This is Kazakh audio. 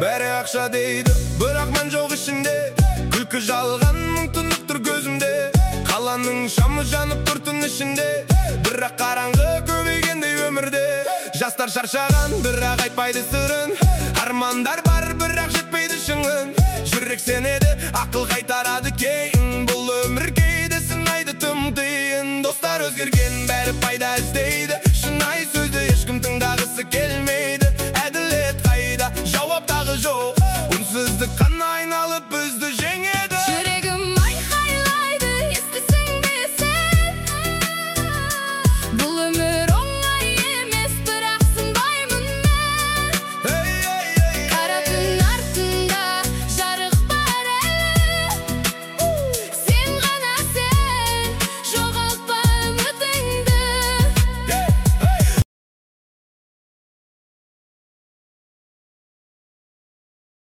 бәрі ақша дейді, бірақ мән жоқ ішінде. Күлкі жалған мұңтынып тұр көзімде. Қаланың шамы жанып тұр түн ішінде, бірақ қараңғы көбейгендей өмірде. Жастар шаршаған, бірақ айтпайды сырын. Армандар бар, бірақ жетпейді шыңын. Жүрек сенеді, ақыл қайтарады кей.